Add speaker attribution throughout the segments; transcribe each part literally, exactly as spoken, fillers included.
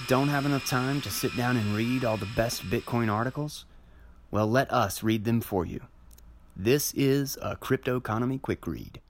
Speaker 1: don't have enough time to sit down and read all the best Bitcoin articles? Well, let us read them for you. This is a Crypto Economy Quick Read.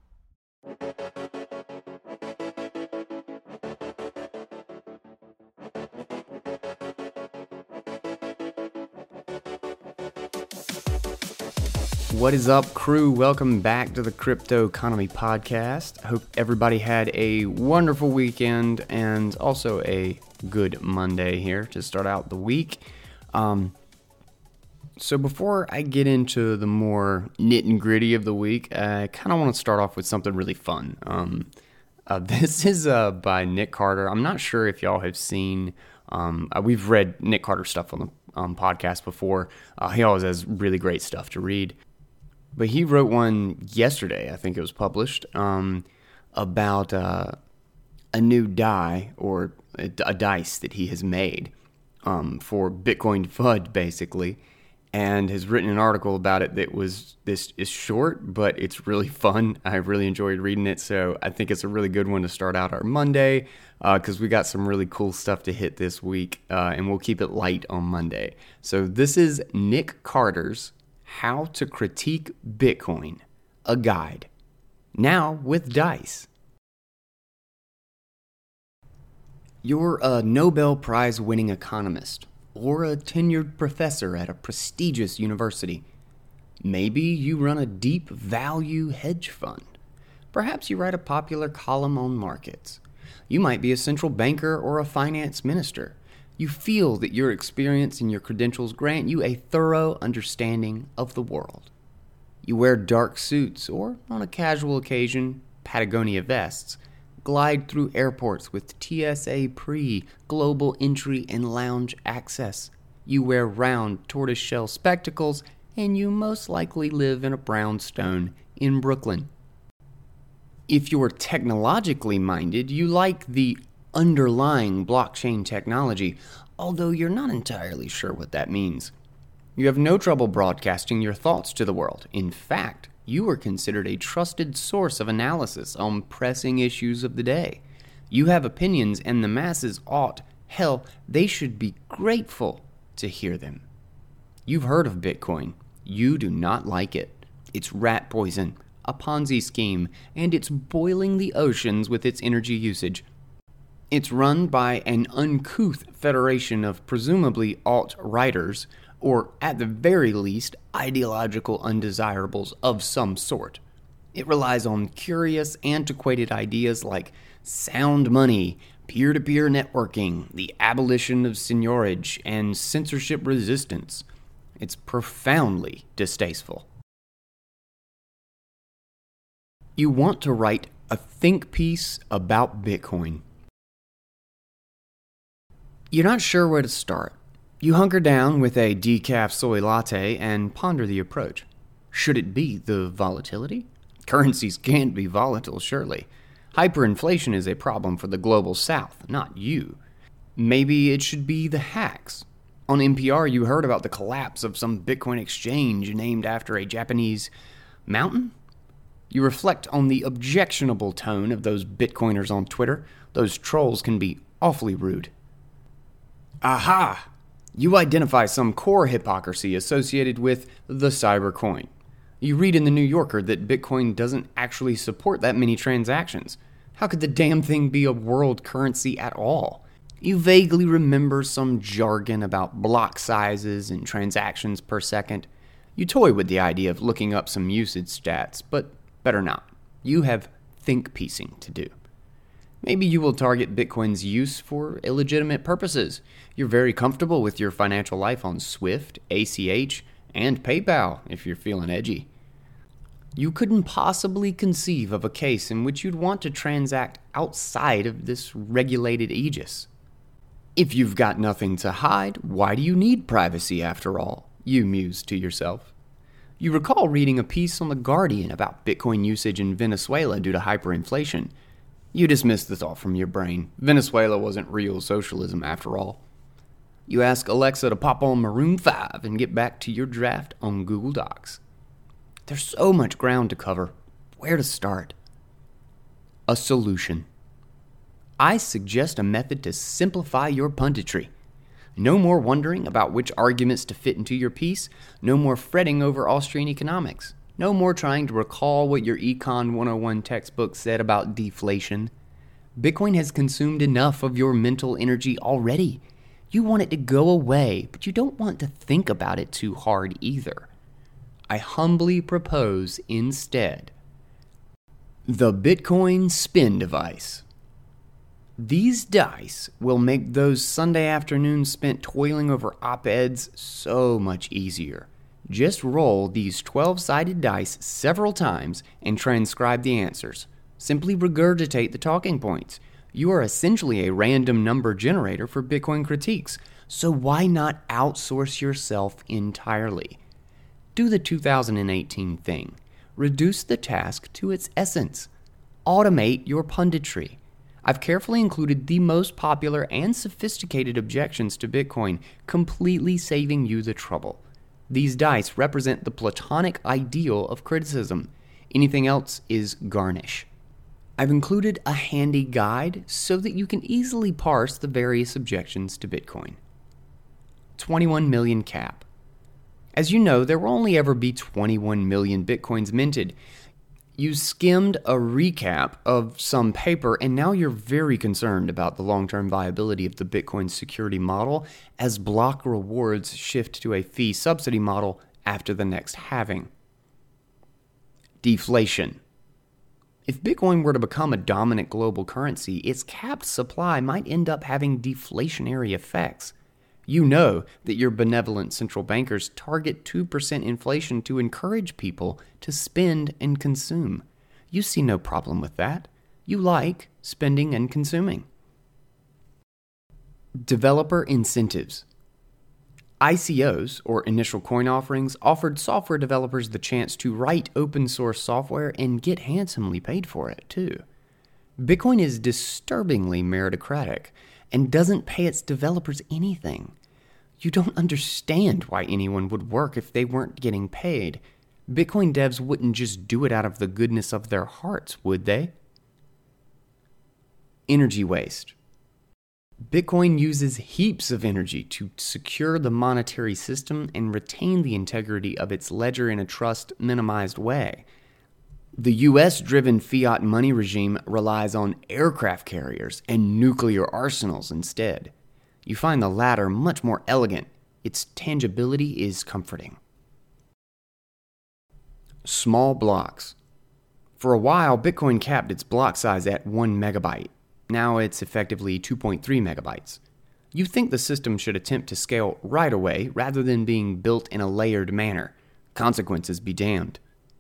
Speaker 1: What is up, crew? Welcome back to the Crypto Economy Podcast. I hope everybody had a wonderful weekend and also a good Monday here to start out the week. Um, so before I get into the more nit and gritty of the week, I kind of want to start off with something really fun. Um, uh, this is uh, by Nick Carter. I'm not sure if y'all have seen, um, uh, we've read Nick Carter stuff on the um, podcast before. Uh, he always has really great stuff to read. But he wrote one yesterday, I think it was published, um, about uh, a new die or a, a dice that he has made um, for Bitcoin F U D, basically, and has written an article about it that was this is short, but it's really fun. I really enjoyed reading it, so I think it's a really good one to start out our Monday because uh, we got some really cool stuff to hit this week, uh, and we'll keep it light on Monday. So this is Nick Carter's How to Critique Bitcoin, a guide, now with dice. You're a Nobel Prize winning economist or a tenured professor at a prestigious university. Maybe you run a deep value hedge fund. Perhaps you write a popular column on markets. You might be a central banker or a finance minister. You feel that your experience and your credentials grant you a thorough understanding of the world. You wear dark suits or, on a casual occasion, Patagonia vests, glide through airports with T S A pre, global entry and lounge access. You wear round tortoiseshell spectacles, and you most likely live in a brownstone in Brooklyn. If you're technologically minded, you like the underlying blockchain technology, although you're not entirely sure what that means. You have no trouble broadcasting your thoughts to the world. In fact, you are considered a trusted source of analysis on pressing issues of the day. You have opinions, and the masses ought, hell, they should be grateful to hear them. You've heard of Bitcoin. You do not like it. It's rat poison, a Ponzi scheme, and it's boiling the oceans with its energy usage. It's run by an uncouth federation of presumably alt-righters, or at the very least, ideological undesirables of some sort. It relies on curious, antiquated ideas like sound money, peer-to-peer networking, the abolition of seigniorage, and censorship resistance. It's profoundly distasteful. You want to write a think piece about Bitcoin. You're not sure where to start. You hunker down with a decaf soy latte and ponder the approach. Should it be the volatility? Currencies can't be volatile, surely. Hyperinflation is a problem for the global south, not you. Maybe it should be the hacks. On N P R, you heard about the collapse of some Bitcoin exchange named after a Japanese mountain? You reflect on the objectionable tone of those Bitcoiners on Twitter. Those trolls can be awfully rude. Aha! You identify some core hypocrisy associated with the cybercoin. You read in the New Yorker that Bitcoin doesn't actually support that many transactions. How could the damn thing be a world currency at all? You vaguely remember some jargon about block sizes and transactions per second. You toy with the idea of looking up some usage stats, but better not. You have think piecing to do. Maybe you will target Bitcoin's use for illegitimate purposes. You're very comfortable with your financial life on Swift, A C H, and PayPal if you're feeling edgy. You couldn't possibly conceive of a case in which you'd want to transact outside of this regulated aegis. If you've got nothing to hide, why do you need privacy after all? You muse to yourself. You recall reading a piece on The Guardian about Bitcoin usage in Venezuela due to hyperinflation. You dismiss the thought from your brain. Venezuela wasn't real socialism after all. You ask Alexa to pop on Maroon five and get back to your draft on Google Docs. There's so much ground to cover. Where to start? A solution. I suggest a method to simplify your punditry. No more wondering about which arguments to fit into your piece. No more fretting over Austrian economics. No more trying to recall what your Econ one oh one textbook said about deflation. Bitcoin has consumed enough of your mental energy already. You want it to go away, but you don't want to think about it too hard either. I humbly propose instead the Bitcoin Spin Device. These dice will make those Sunday afternoons spent toiling over op-eds so much easier. Just roll these twelve-sided dice several times and transcribe the answers. Simply regurgitate the talking points. You are essentially a random number generator for Bitcoin critiques, so why not outsource yourself entirely? Do the two thousand eighteen thing. Reduce the task to its essence. Automate your punditry. I've carefully included the most popular and sophisticated objections to Bitcoin, completely saving you the trouble. These dice represent the platonic ideal of criticism. Anything else is garnish. I've included a handy guide so that you can easily parse the various objections to Bitcoin. twenty-one million cap. As you know, there will only ever be twenty-one million Bitcoins minted. You skimmed a recap of some paper, and now you're very concerned about the long-term viability of the Bitcoin security model as block rewards shift to a fee subsidy model after the next halving. Deflation. If Bitcoin were to become a dominant global currency, its capped supply might end up having deflationary effects. You know that your benevolent central bankers target two percent inflation to encourage people to spend and consume. You see no problem with that. You like spending and consuming. Developer incentives. I C Os, or initial coin offerings, offered software developers the chance to write open source software and get handsomely paid for it, too. Bitcoin is disturbingly meritocratic and doesn't pay its developers anything. You don't understand why anyone would work if they weren't getting paid. Bitcoin devs wouldn't just do it out of the goodness of their hearts, would they? Energy waste. Bitcoin uses heaps of energy to secure the monetary system and retain the integrity of its ledger in a trust-minimized way. The U S-driven fiat money regime relies on aircraft carriers and nuclear arsenals instead. You find the latter much more elegant. Its tangibility is comforting. Small blocks. For a while, Bitcoin capped its block size at one megabyte. Now it's effectively two point three megabytes. You think the system should attempt to scale right away rather than being built in a layered manner. Consequences be damned.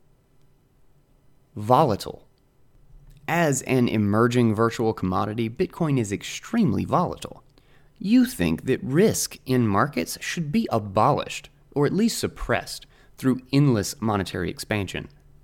Speaker 1: Volatile. As an emerging virtual commodity, Bitcoin is extremely volatile. You think that risk in markets should be abolished, or at least suppressed, through endless monetary expansion.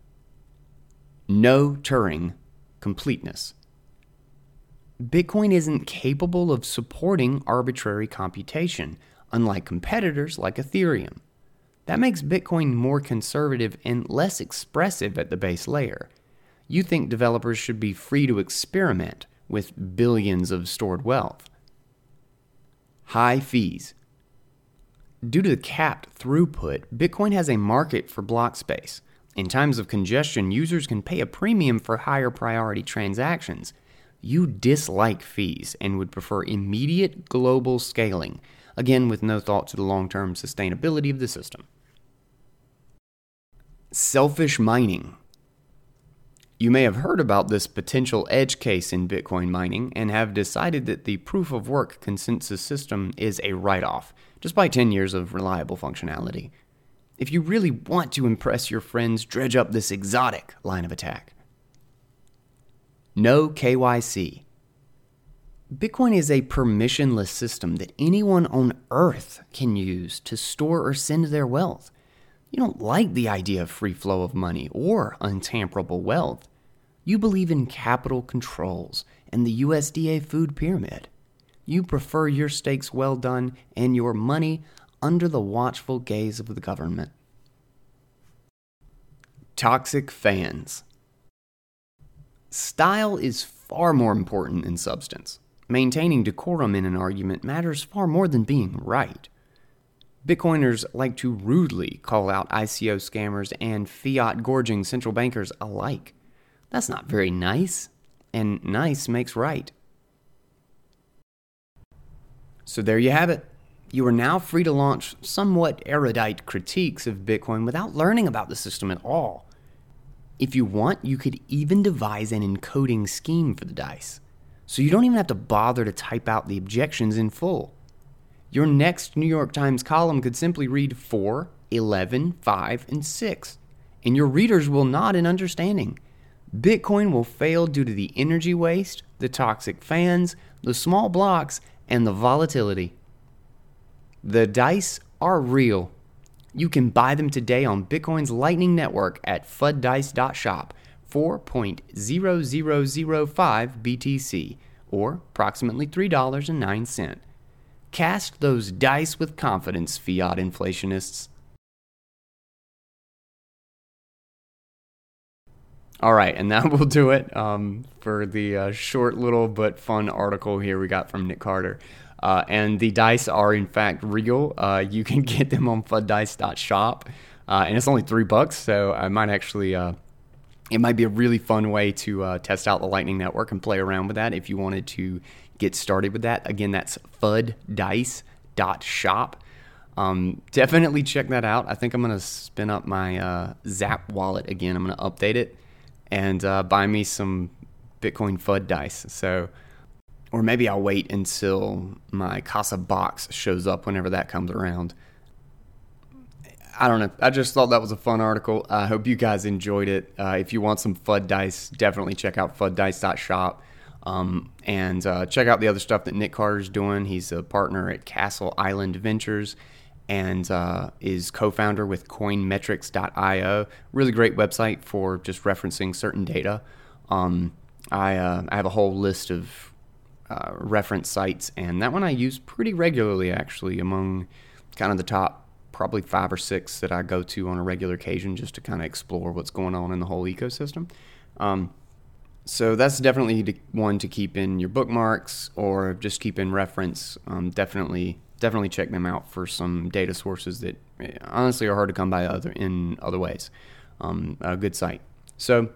Speaker 1: No Turing completeness. Bitcoin isn't capable of supporting arbitrary computation, unlike competitors like Ethereum. That makes Bitcoin more conservative and less expressive at the base layer. You think developers should be free to experiment with billions of stored wealth. High fees. Due to the capped throughput, Bitcoin has a market for block space. In times of congestion, users can pay a premium for higher priority transactions. You dislike fees and would prefer immediate global scaling, again with no thought to the long-term sustainability of the system. Selfish mining. You may have heard about this potential edge case in Bitcoin mining and have decided that the proof-of-work consensus system is a write-off, despite ten years of reliable functionality. If you really want to impress your friends, dredge up this exotic line of attack. No K Y C. Bitcoin is a permissionless system that anyone on Earth can use to store or send their wealth. You don't like the idea of free flow of money or untamperable wealth. You believe in capital controls and the U S D A food pyramid. You prefer your stakes well done and your money under the watchful gaze of the government. Toxic fans. Style is far more important than substance. Maintaining decorum in an argument matters far more than being right. Bitcoiners like to rudely call out I C O scammers and fiat-gorging central bankers alike. That's not very nice, and nice makes right. So there you have it. You are now free to launch somewhat erudite critiques of Bitcoin without learning about the system at all. If you want, you could even devise an encoding scheme for the dice, so you don't even have to bother to type out the objections in full. Your next New York Times column could simply read four, eleven, five, and six, and your readers will nod in understanding. Bitcoin will fail due to the energy waste, the toxic fans, the small blocks, and the volatility. The dice are real. You can buy them today on Bitcoin's Lightning Network at F U D dice dot shop for zero point zero zero zero five B T C, or approximately three dollars and nine cents. Cast those dice with confidence, fiat inflationists. All right, and that will do it um, for the uh, short little but fun article here we got from Nick Carter. Uh, and the dice are in fact real. Uh, you can get them on F U D dice dot shop, uh, and it's only three bucks. So I might actually, uh, it might be a really fun way to uh, test out the Lightning Network and play around with that if you wanted to get started with that. Again, that's F U D dice dot shop. Um, definitely check that out. I think I'm gonna spin up my uh, Zap wallet again. I'm gonna update it and uh, buy me some Bitcoin F U D dice. So. Or maybe I'll wait until my Casa box shows up whenever that comes around. I don't know. I just thought that was a fun article. I hope you guys enjoyed it. Uh, if you want some F U D dice, definitely check out F U D dice dot shop. Um, and uh, check out the other stuff that Nick Carter's doing. He's a partner at Castle Island Ventures and uh, is co-founder with coin metrics dot io. Really great website for just referencing certain data. Um, I, uh, I have a whole list of Uh, reference sites, and that one I use pretty regularly, actually, among kind of the top probably five or six that I go to on a regular occasion just to kind of explore what's going on in the whole ecosystem. Um, so that's definitely the one to keep in your bookmarks or just keep in reference. Um, definitely, definitely check them out for some data sources that honestly are hard to come by other in other ways. Um, a good site. So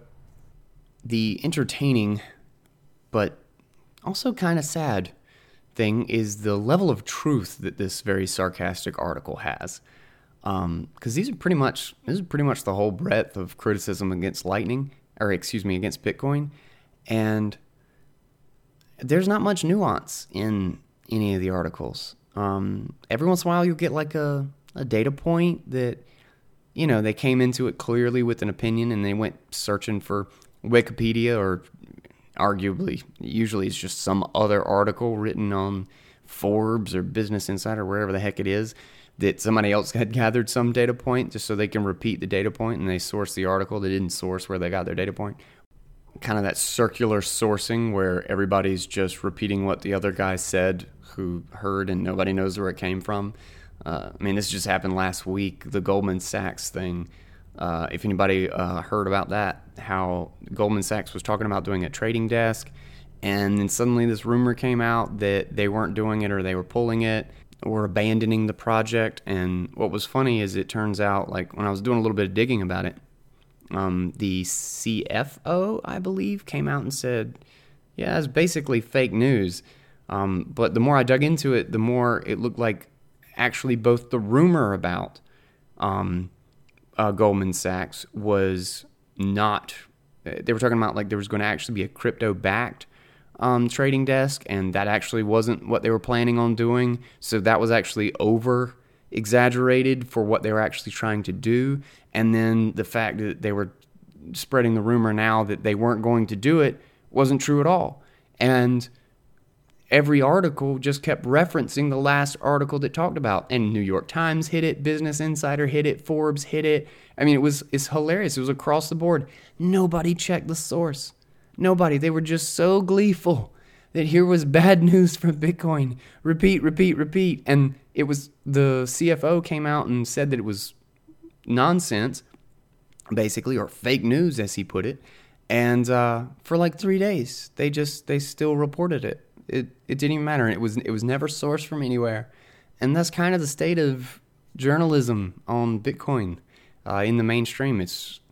Speaker 1: the entertaining, but also kind of sad thing is the level of truth that this very sarcastic article has. Because um, these are pretty much, this is pretty much the whole breadth of criticism against Lightning, or excuse me, against Bitcoin. And there's not much nuance in any of the articles. Um, every once in a while you'll get like a, a data point that, you know, they came into it clearly with an opinion and they went searching for Wikipedia or arguably, usually it's just some other article written on Forbes or Business Insider, wherever the heck it is, that somebody else had gathered some data point just so they can repeat the data point and they source the article. They didn't source where they got their data point. Kind of that circular sourcing where everybody's just repeating what the other guy said who heard and nobody knows where it came from. Uh, I mean, this just happened last week, the Goldman Sachs thing. Uh, if anybody uh, heard about that, how Goldman Sachs was talking about doing a trading desk, and then suddenly this rumor came out that they weren't doing it or they were pulling it or abandoning the project. And what was funny is it turns out, like when I was doing a little bit of digging about it, um, the C F O, I believe, came out and said, yeah, it's basically fake news. Um, but the more I dug into it, the more it looked like actually both the rumor about um, Uh, Goldman Sachs was not, they were talking about like there was going to actually be a crypto-backed um, trading desk, and that actually wasn't what they were planning on doing. So that was actually over-exaggerated for what they were actually trying to do. And then the fact that they were spreading the rumor now that they weren't going to do it wasn't true at all. And every article just kept referencing the last article that talked about, and New York Times hit it, Business Insider hit it, Forbes hit it. I mean, it was it's hilarious. It was across the board. Nobody checked the source. Nobody. They were just so gleeful that here was bad news from Bitcoin. Repeat, repeat, repeat. And it was the C F O came out and said that it was nonsense, basically, or fake news, as he put it. And uh, for like three days, they just they still reported it. It it didn't even matter. It was it was never sourced from anywhere, and that's kind of the state of journalism on Bitcoin uh, in the mainstream. It's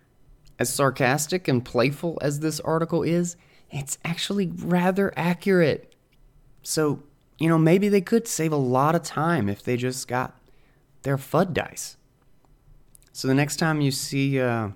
Speaker 1: as sarcastic and playful as this article is. It's actually rather accurate. So you know maybe they could save a lot of time if they just got their F U D dice. So the next time you see Uh,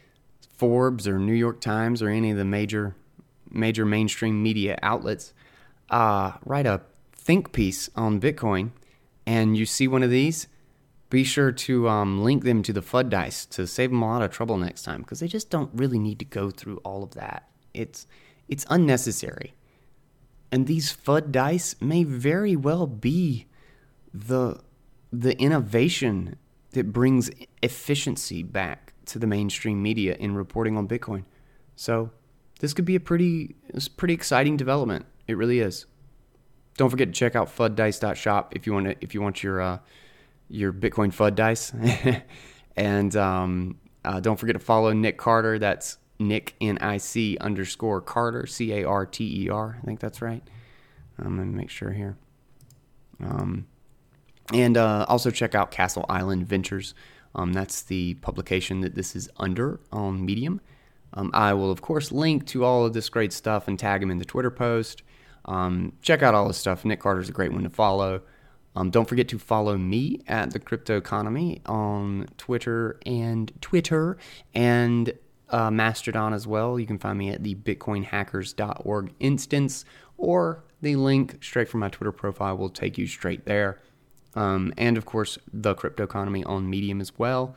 Speaker 1: Forbes or New York Times or any of the major major mainstream media outlets uh, write a think piece on Bitcoin and you see one of these, be sure to um, link them to the F U D dice to save them a lot of trouble next time, because they just don't really need to go through all of that. It's it's unnecessary. And these F U D dice may very well be the the innovation that brings efficiency back to the mainstream media in reporting on Bitcoin. So this could be a pretty, it's a pretty exciting development. It really is. Don't forget to check out F U D dice dot shop if you want to, if you want your uh, your Bitcoin F U D dice. And um, uh, don't forget to follow Nick Carter. That's Nick N I C underscore Carter C A R T E R. I think that's right. I'm gonna make sure here. Um, and uh, also check out Castle Island Ventures. Um, that's the publication that this is under on Medium. Um, I will, of course, link to all of this great stuff and tag him in the Twitter post. Um, check out all this stuff. Nick Carter's a great one to follow. Um, don't forget to follow me at The Crypto Economy on Twitter and Twitter and uh, Mastodon as well. You can find me at the bitcoin hackers dot org instance, or the link straight from my Twitter profile will take you straight there. Um, and, of course, The Crypto Economy on Medium as well.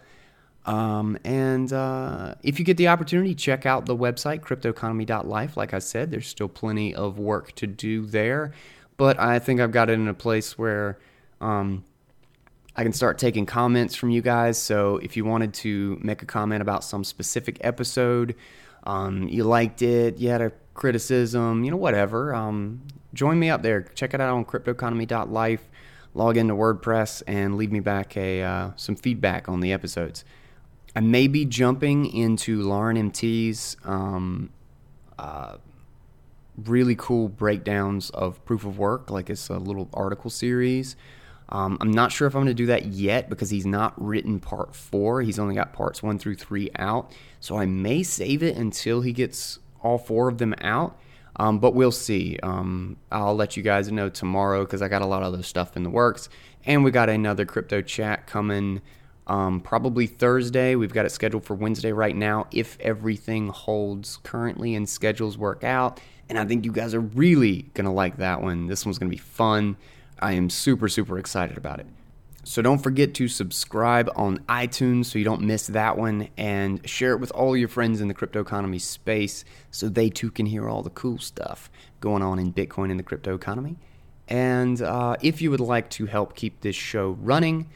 Speaker 1: Um, and uh, if you get the opportunity, check out the website, crypto economy dot life. Like I said, there's still plenty of work to do there. But I think I've got it in a place where um, I can start taking comments from you guys. So if you wanted to make a comment about some specific episode, um, you liked it, you had a criticism, you know, whatever, um, join me up there. Check it out on crypto economy dot life. Log into WordPress and leave me back a uh, some feedback on the episodes. I may be jumping into Lauren M T's um, uh, really cool breakdowns of proof of work, like it's a little article series. Um, I'm not sure if I'm going to do that yet because he's not written part four. He's only got parts one through three out. So I may save it until he gets all four of them out. Um, but we'll see. Um, I'll let you guys know tomorrow because I got a lot of other stuff in the works. And we got another crypto chat coming um, probably Thursday. We've got it scheduled for Wednesday right now if everything holds currently and schedules work out. And I think you guys are really going to like that one. This one's going to be fun. I am super, super excited about it. So don't forget to subscribe on iTunes so you don't miss that one, and share it with all your friends in the crypto economy space so they too can hear all the cool stuff going on in Bitcoin and the crypto economy. And uh, if you would like to help keep this show running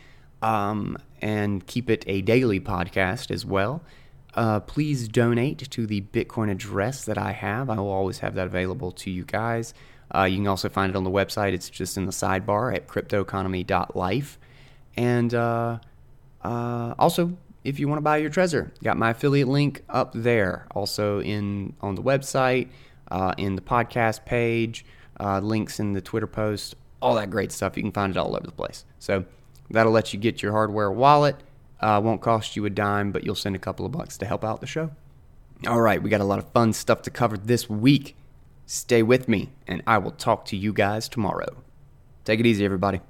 Speaker 1: um, and keep it a daily podcast as well, uh, please donate to the Bitcoin address that I have. I will always have that available to you guys. Uh, you can also find it on the website. It's just in the sidebar at crypto economy dot life. And uh, uh, also, if you want to buy your Trezor, got my affiliate link up there. Also in on the website, uh, in the podcast page, uh, links in the Twitter post, all that great stuff. You can find it all over the place. So that'll let you get your hardware wallet. Uh, won't cost you a dime, but you'll send a couple of bucks to help out the show. All right, we got a lot of fun stuff to cover this week. Stay with me, and I will talk to you guys tomorrow. Take it easy, everybody.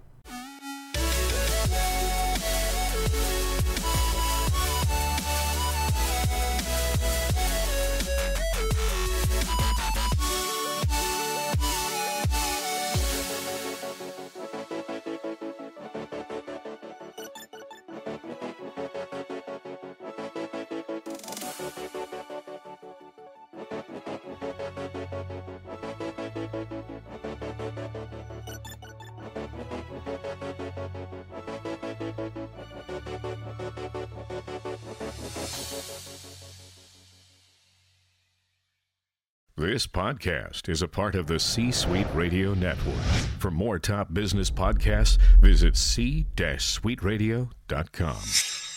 Speaker 2: This podcast is a part of the C-Suite Radio Network. For more top business podcasts, visit c suite radio dot com.